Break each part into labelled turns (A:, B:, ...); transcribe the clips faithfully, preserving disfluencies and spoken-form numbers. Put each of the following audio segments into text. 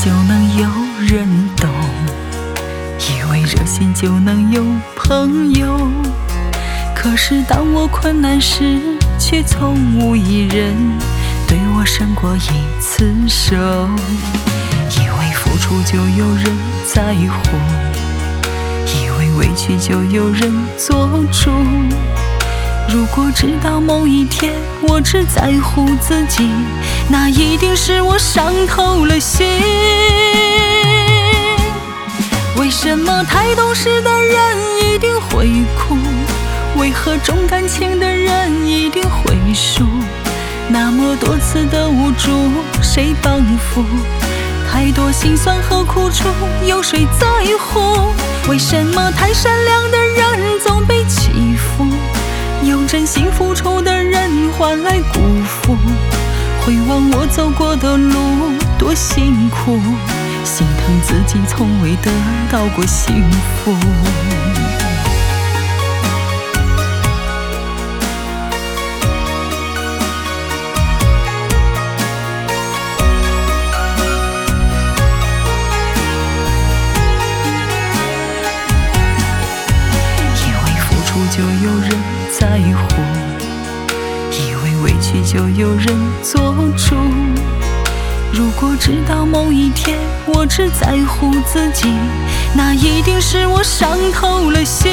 A: 就能有人懂，以为热心就能有朋友。可是当我困难时，却从无一人对我伸过一次手。以为付出就有人在乎，以为委屈就有人做主。如果知道某一天我只在乎自己，那一定是我伤透了心。为什么太懂事的人一定会哭？为何重感情的人一定会输？那么多次的无助，谁帮扶？太多心酸和苦楚，有谁在乎？为什么太善良的人总被欺负？用真心付出的人换来辜负。回望我走过的路多辛苦，心疼自己从未得到过幸福。就有人在乎，以为委屈就有人做主。如果知道某一天我只在乎自己，那一定是我伤透了心。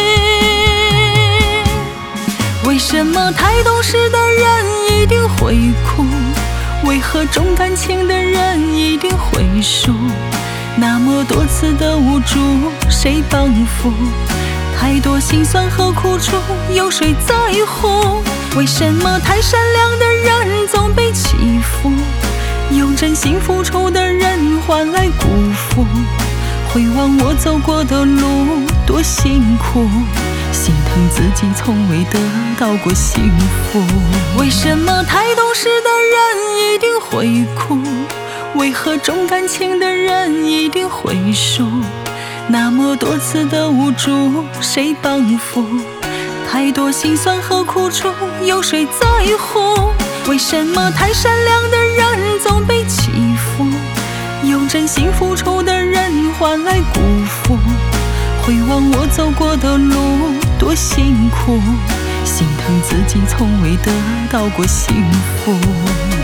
A: 为什么太懂事的人一定会哭？为何重感情的人一定会输？那么多次的无助，谁帮扶？太多心酸和苦楚，有谁在乎？为什么太善良的人总被欺负？用真心付出的人换来辜负。回望我走过的路多辛苦，心疼自己从未得到过幸福。为什么太懂事的人一定会哭？为何重感情的人一定会输？那么多次的无助，谁帮扶？太多心酸和苦楚，有谁在乎？为什么太善良的人总被欺负？用真心付出的人换来辜负。回望我走过的路多辛苦，心疼自己从未得到过幸福。